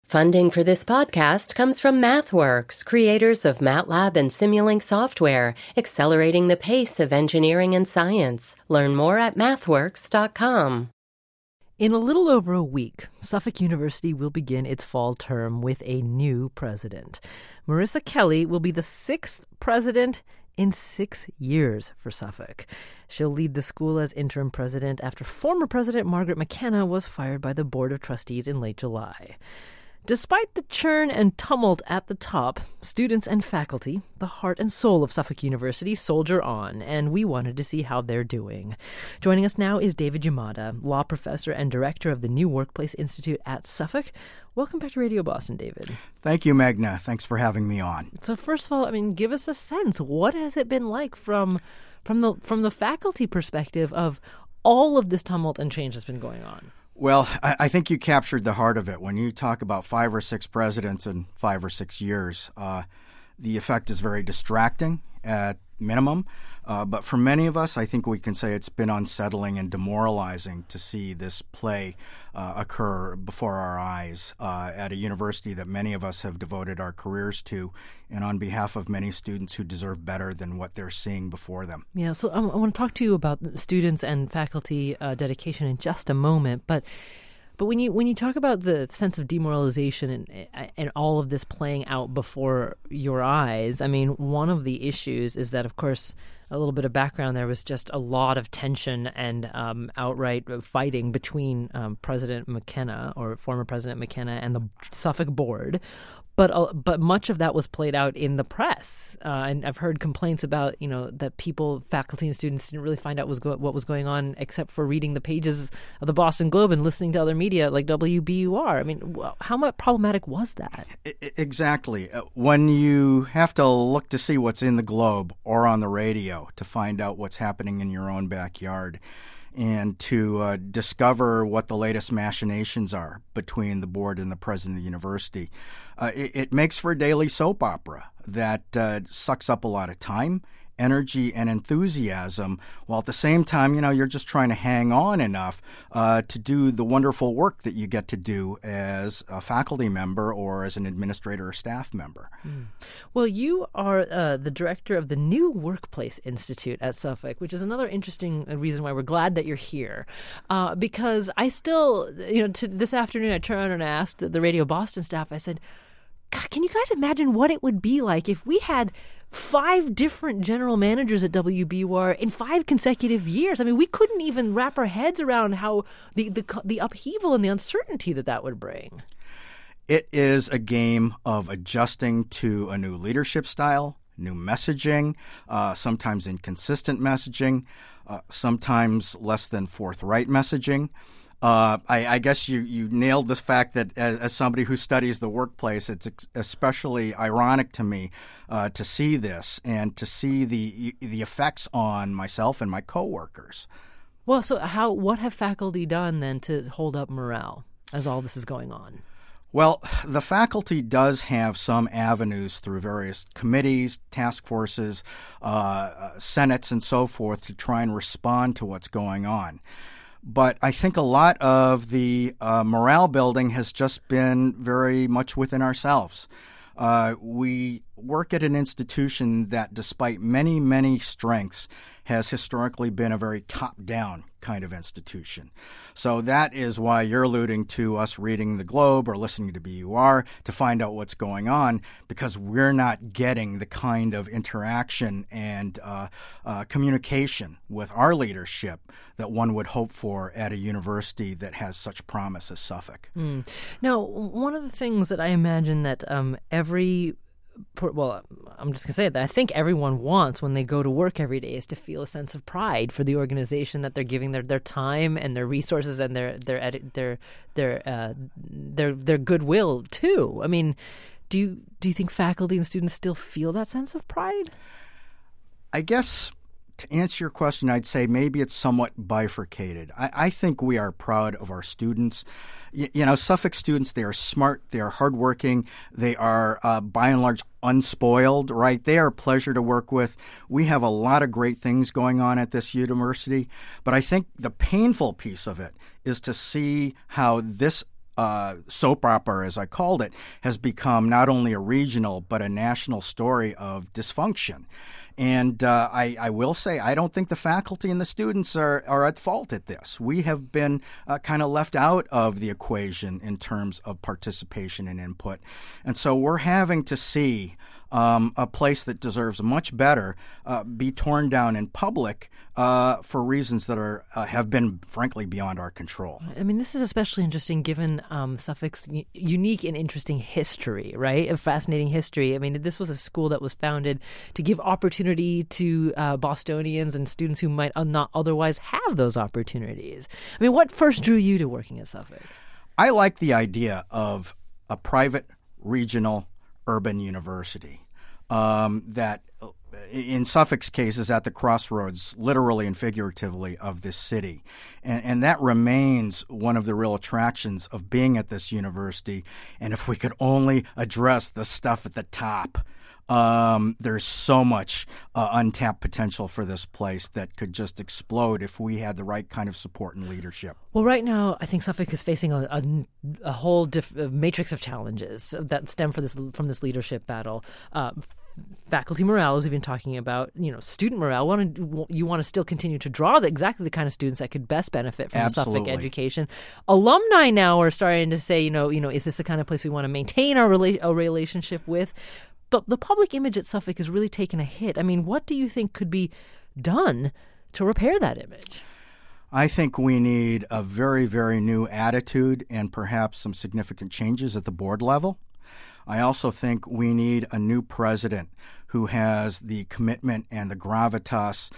Funding for this podcast comes from MathWorks, creators of MATLAB and Simulink software, accelerating the pace of engineering and science. Learn more at mathworks.com. In a little over a week, Suffolk University will begin its fall term with a new president. Marissa Kelly will be the sixth president in 6 years for Suffolk. She'll lead the school as interim president after former President Margaret McKenna was fired by the Board of Trustees in late July. Despite the churn and tumult at the top, students and faculty, the heart and soul of Suffolk University, soldier on, and we wanted to see how they're doing. Joining us now is David Yamada, law professor and director of the New Workplace Institute at Suffolk. Welcome back to Radio Boston, David. Thank you, Magna. Thanks for having me on. So first of all, give us a sense. What has it been like from the faculty perspective of all of this tumult and change that's been going on? Well, I think you captured the heart of it. When you talk about 5 or 6 presidents in 5 or 6 years, the effect is very distracting at minimum. But for many of us, I think we can say it's been unsettling and demoralizing to see this play occur before our eyes at a university that many of us have devoted our careers to, and on behalf of many students who deserve better than what they're seeing before them. Yeah, so I want to talk to you about students and faculty dedication in just a moment, but when you talk about the sense of demoralization and all of this playing out before your eyes, one of the issues is that, of course, a little bit of background, there was just a lot of tension and outright fighting between President McKenna, or former President McKenna, and the Suffolk board. But much of that was played out in the press, and I've heard complaints about that people, faculty and students, didn't really find out what was going on except for reading the pages of the Boston Globe and listening to other media like WBUR. How much problematic was that? Exactly. When you have to look to see what's in the Globe or on the radio to find out what's happening in your own backyard, and to discover what the latest machinations are between the board and the president of the university, it makes for a daily soap opera that sucks up a lot of time, energy, and enthusiasm, while at the same time, you're just trying to hang on enough to do the wonderful work that you get to do as a faculty member or as an administrator or staff member. Well, you are the director of the New Workplace Institute at Suffolk, which is another interesting reason why we're glad that you're here. Because I still, this afternoon I turned around and asked the Radio Boston staff, I said, God, can you guys imagine what it would be like if we had 5 different general managers at WBUR in 5 consecutive years? We couldn't even wrap our heads around how the upheaval and the uncertainty that would bring. It is a game of adjusting to a new leadership style, new messaging, sometimes inconsistent messaging, sometimes less than forthright messaging. I guess you nailed the fact that as somebody who studies the workplace, it's especially ironic to me to see this and to see the effects on myself and my coworkers. Well, so what have faculty done then to hold up morale as all this is going on? Well, the faculty does have some avenues through various committees, task forces, senates, and so forth to try and respond to what's going on. But I think a lot of the morale building has just been very much within ourselves. We work at an institution that, despite many, many strengths, has historically been a very top-down kind of institution. So that is why you're alluding to us reading the Globe or listening to BUR to find out what's going on, because we're not getting the kind of interaction and communication with our leadership that one would hope for at a university that has such promise as Suffolk. Now, one of the things that I imagine that I'm just going to say that I think everyone wants when they go to work every day is to feel a sense of pride for the organization that they're giving their time and their resources and their goodwill to. Do you think faculty and students still feel that sense of pride? I guess to answer your question, I'd say maybe it's somewhat bifurcated. I think we are proud of our students. Suffolk students, they are smart, they are hardworking, they are by and large unspoiled, right? They are a pleasure to work with. We have a lot of great things going on at this university, but I think the painful piece of it is to see how this soap opera, as I called it, has become not only a regional but a national story of dysfunction. And I will say, I don't think the faculty and the students are at fault at this. We have been kind of left out of the equation in terms of participation and input. And so we're having to see a place that deserves much better be torn down in public for reasons that have been, frankly, beyond our control. I mean, this is especially interesting given Suffolk's unique and interesting history, right? A fascinating history. I mean, this was a school that was founded to give opportunity to Bostonians and students who might not otherwise have those opportunities. I mean, what first drew you to working at Suffolk? I like the idea of a private regional urban university that, in Suffolk's case, is at the crossroads, literally and figuratively, of this city. And that remains one of the real attractions of being at this university. And if we could only address the stuff at the top, there's so much untapped potential for this place that could just explode if we had the right kind of support and leadership. Well, right now, I think Suffolk is facing a whole matrix of challenges that stem from this leadership battle. Faculty morale, as we've been talking about, student morale. You want to still continue to draw exactly the kind of students that could best benefit from Absolutely. Suffolk education. Alumni now are starting to say, is this the kind of place we want to maintain our relationship with? But the public image at Suffolk has really taken a hit. I mean, what do you think could be done to repair that image? I think we need a very, very new attitude and perhaps some significant changes at the board level. I also think we need a new president who has the commitment and the gravitas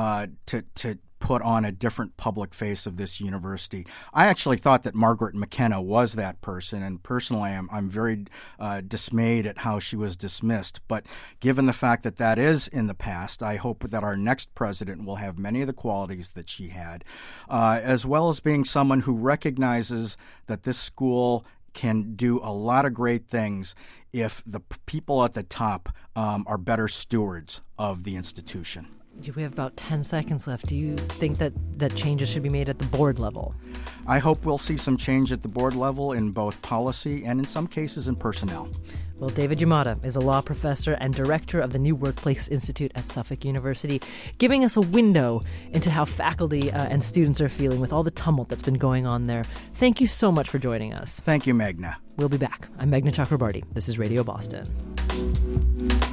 to put on a different public face of this university. I actually thought that Margaret McKenna was that person, and personally I'm very dismayed at how she was dismissed. But given the fact that that is in the past, I hope that our next president will have many of the qualities that she had, as well as being someone who recognizes that this school can do a lot of great things if the people at the top are better stewards of the institution. We have about 10 seconds left. Do you think that changes should be made at the board level? I hope we'll see some change at the board level in both policy and in some cases in personnel. Well, David Yamada is a law professor and director of the New Workplace Institute at Suffolk University, giving us a window into how faculty and students are feeling with all the tumult that's been going on there. Thank you so much for joining us. Thank you, Meghna. We'll be back. I'm Meghna Chakrabarti. This is Radio Boston.